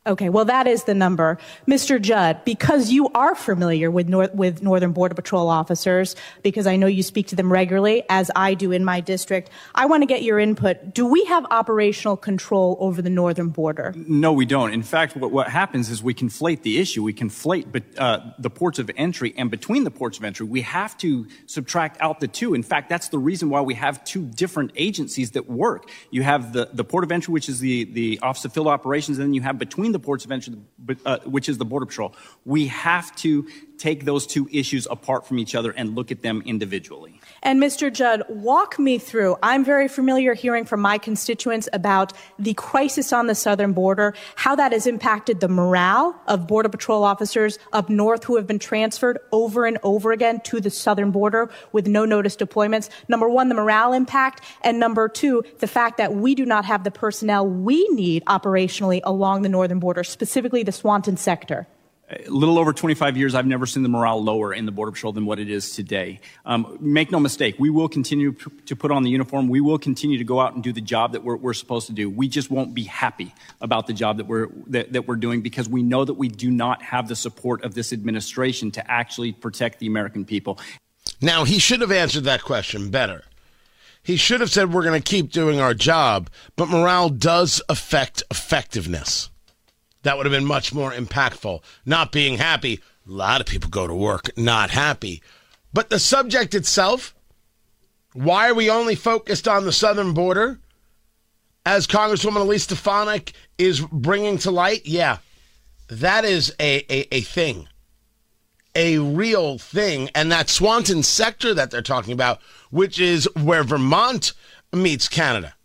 Okay, well, that is the number. Mr. Judd, because you are familiar with Northern Border Patrol officers, because I know you speak to them regularly, as I do in my district, I want to get your input. Do we have operational control over the northern border? No, we don't. In fact, what happens is we conflate the issue. We conflate the ports of entry, and between the ports of entry, we have to subtract out the two. In fact, that's the reason why we have two different agencies that work. You have the port of entry, which is the Office of Field Operations, and then you have between the ports of entry, which is the Border Patrol. We have to take those two issues apart from each other and look at them individually. And Mr. Judd, walk me through. I'm very familiar hearing from my constituents about the crisis on the southern border, how that has impacted the morale of Border Patrol officers up north who have been transferred over and over again to the southern border with no notice deployments. Number one, the morale impact, and number two, the fact that we do not have the personnel we need operationally along the northern border, specifically the Swanton sector. A little over 25 years, I've never seen the morale lower in the Border Patrol than what it is today. Make no mistake, we will continue to put on the uniform. We will continue to go out and do the job that we're supposed to do. We just won't be happy about the job that we're doing, because we know that we do not have the support of this administration to actually protect the American people. Now, he should have answered that question better. He should have said, we're going to keep doing our job, but morale does affect effectiveness. That would have been much more impactful. Not being happy. A lot of people go to work not happy. But the subject itself, why are we only focused on the southern border? As Congresswoman Elise Stefanik is bringing to light, yeah, that is a thing. A real thing. And that Swanton sector that they're talking about, which is where Vermont meets Canada,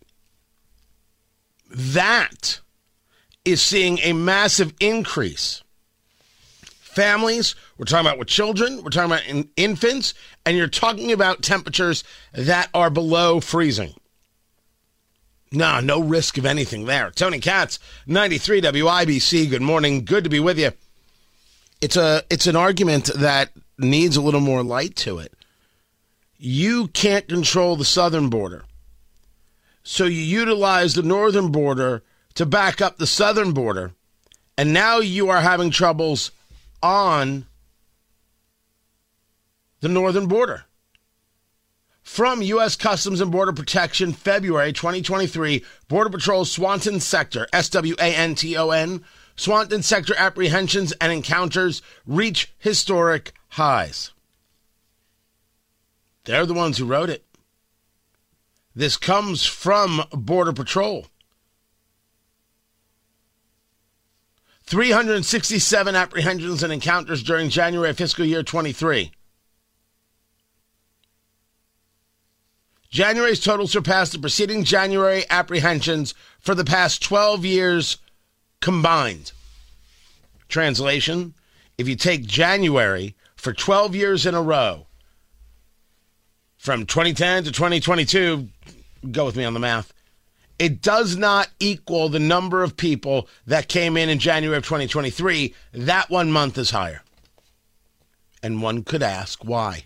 that is seeing a massive increase. Families, we're talking about with children, we're talking about infants, and you're talking about temperatures that are below freezing. No risk of anything there. Tony Katz, 93 WIBC, good morning, good to be with you. It's an argument that needs a little more light to it. You can't control the southern border, so you utilize the northern border to back up the southern border, and now you are having troubles on the northern border. From U.S. Customs and Border Protection, February 2023, Border Patrol Swanton Sector, SWANTON, Swanton Sector apprehensions and encounters reach historic highs. They're the ones who wrote it. This comes from Border Patrol. 367 apprehensions and encounters during January fiscal year 23. January's total surpassed the preceding January apprehensions for the past 12 years combined. Translation, if you take January for 12 years in a row, from 2010 to 2022, go with me on the math, it does not equal the number of people that came in January of 2023. That 1 month is higher. And one could ask why.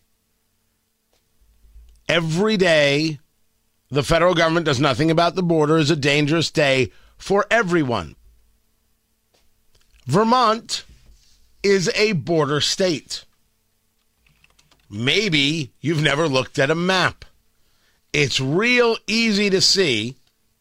Every day, the federal government does nothing about the border is a dangerous day for everyone. Vermont is a border state. Maybe you've never looked at a map. It's real easy to see.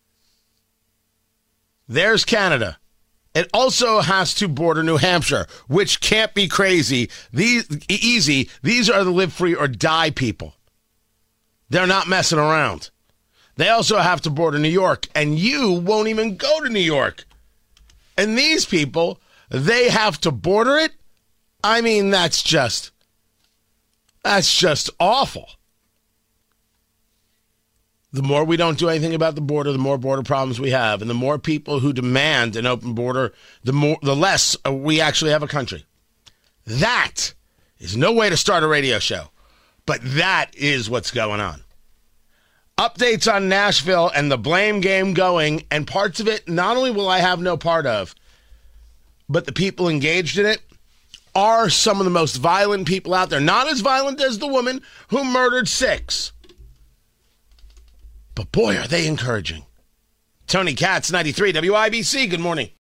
There's Canada. It also has to border New Hampshire, which can't be crazy. These are the live free or die people. They're not messing around. They also have to border New York, and you won't even go to New York. And these people, they have to border it? I mean, that's just awful. The more we don't do anything about the border, the more border problems we have. And the more people who demand an open border, the less we actually have a country. That is no way to start a radio show, but that is what's going on. Updates on Nashville and the blame game going, and parts of it not only will I have no part of, but the people engaged in it are some of the most violent people out there. Not as violent as the woman who murdered 6. But boy, are they encouraging. Tony Katz, 93 WIBC, good morning.